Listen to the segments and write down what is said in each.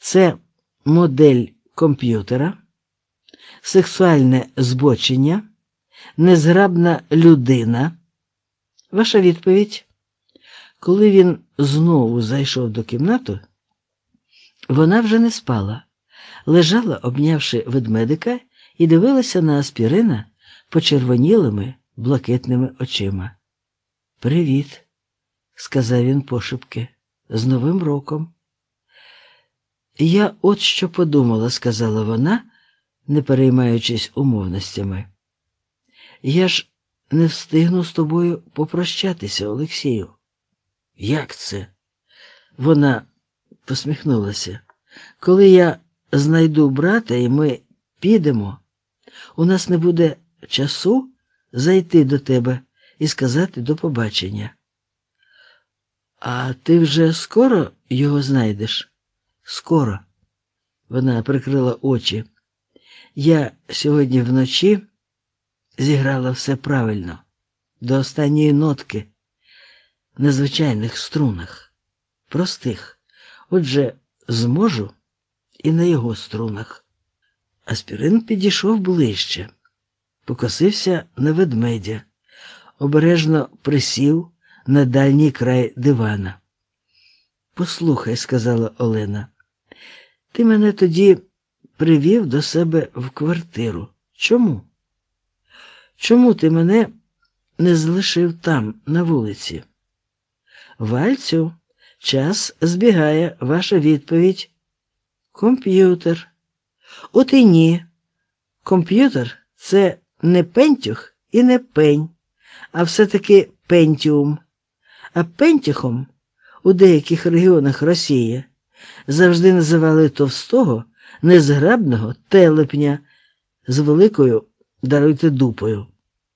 Це модель комп'ютера, сексуальне збочення, незграбна людина. Ваша відповідь? Коли він знову зайшов до кімнати, вона вже не спала, лежала, обнявши ведмедика, і дивилася на Аспірина почервонілими блакитними очима. «Привіт», – сказав він пошепки, – «з Новим роком». «Я от що подумала», – сказала вона, не переймаючись умовностями. «Я ж не встигну з тобою попрощатися, Олексію». «Як це?» Вона посміхнулася. «Коли я знайду брата і ми підемо, у нас не буде часу зайти до тебе і сказати до побачення». «А ти вже скоро його знайдеш?» «Скоро». Вона прикрила очі. «Я сьогодні вночі зіграла все правильно, до останньої нотки, на звичайних струнах, простих. Отже, зможу і на його струнах». Аспірин підійшов ближче, покосився на ведмедя, обережно присів на дальній край дивана. «Послухай», – сказала Олена, – «ти мене тоді привів до себе в квартиру. Чому? Чому ти мене не залишив там, на вулиці?» «Вальцю, час збігає, ваша відповідь». «Комп'ютер». «От і ні. Комп'ютер – це не пентюх і не пень, а все-таки пентіум. А пентюхом у деяких регіонах Росії завжди називали товстого, незграбного телепня з великою, даруйте, дупою».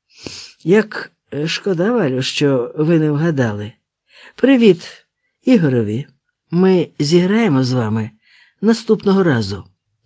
«Як шкода, Валю, що ви не вгадали. Привіт, Ігорові. Ми зіграємо з вами наступного разу.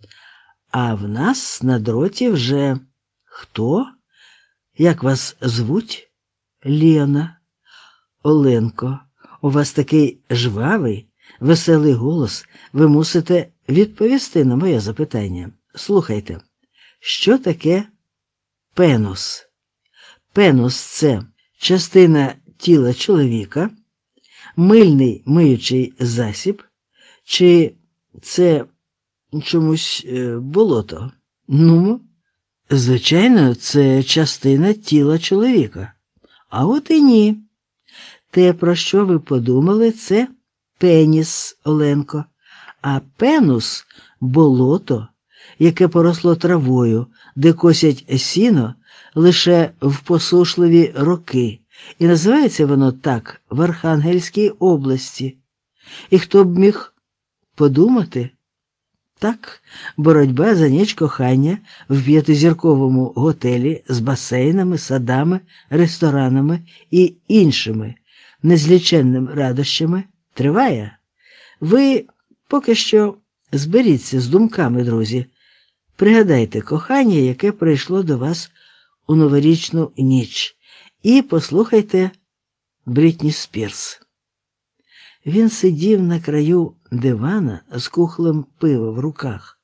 А в нас на дроті вже хто? Як вас звуть?» «Лена». «Оленко, у вас такий жвавий, веселий голос. Ви мусите відповісти на моє запитання. Слухайте, що таке пенус?» «Пенус – це частина тіла чоловіка, мильний миючий засіб, чи це чомусь болото?» «Ну, звичайно, це частина тіла чоловіка». «А от і ні. Те, про що ви подумали, це пеніс, Оленко, а пенус – болото, яке поросло травою, де косять сіно лише в посушливі роки, і називається воно так в Архангельській області. І хто б міг подумати? Так, боротьба за ніч кохання в 5-зірковому готелі з басейнами, садами, ресторанами і іншими незліченними радощами триває. Ви поки що зберіться з думками, друзі. Пригадайте кохання, яке прийшло до вас у новорічну ніч, і послухайте Брітні Спірс». Він сидів на краю дивана з кухлем пива в руках,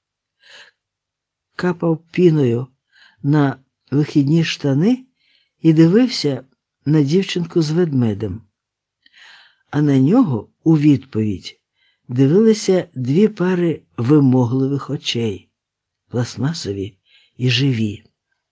капав піною на вихідні штани і дивився на дівчинку з ведмедем. А на нього у відповідь дивилися 2 пари вимогливих очей, пластмасові і живі.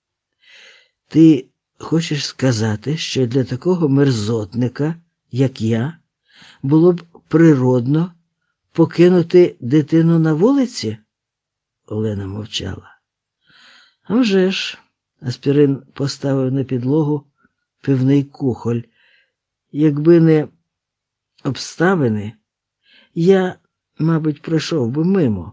«Ти хочеш сказати, що для такого мерзотника, як я, було б природно покинути дитину на вулиці?» Олена мовчала. «А вже ж», – Аспірин поставив на підлогу пивний кухоль, «якби не обставини, я, мабуть, пройшов би мимо.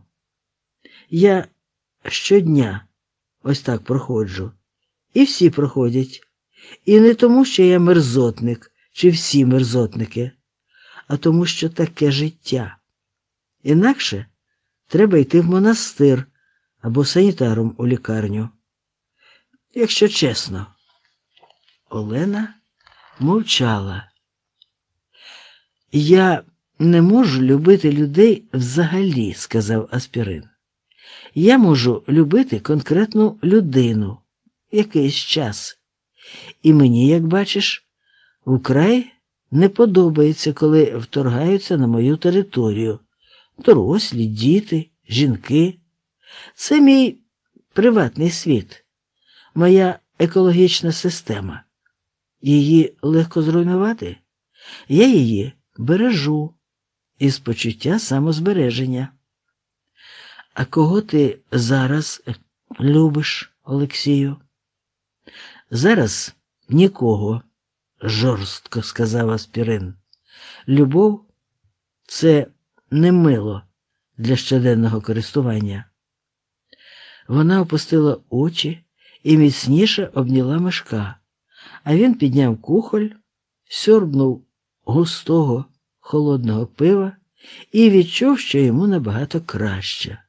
Я щодня ось так проходжу, і всі проходять. І не тому, що я мерзотник, чи всі мерзотники, а тому, що таке життя. Інакше треба йти в монастир або санітаром у лікарню. Якщо чесно». Олена мовчала. «Я не можу любити людей взагалі, сказав Аспірин. Я можу любити конкретну людину якийсь час. І мені, як бачиш, вкрай не подобається, коли вторгаються на мою територію. Дорослі, діти, жінки. Це мій приватний світ, моя екологічна система. Її легко зруйнувати. Я її бережу із почуття самозбереження. А кого ти зараз любиш, Олексію? Зараз нікого, жорстко сказав Аспірин. Любов – це не мило для щоденного користування. Вона опустила очі і міцніше обняла Мишка, а він підняв кухоль, сьорбнув густого холодного пива і відчув, що йому набагато краще.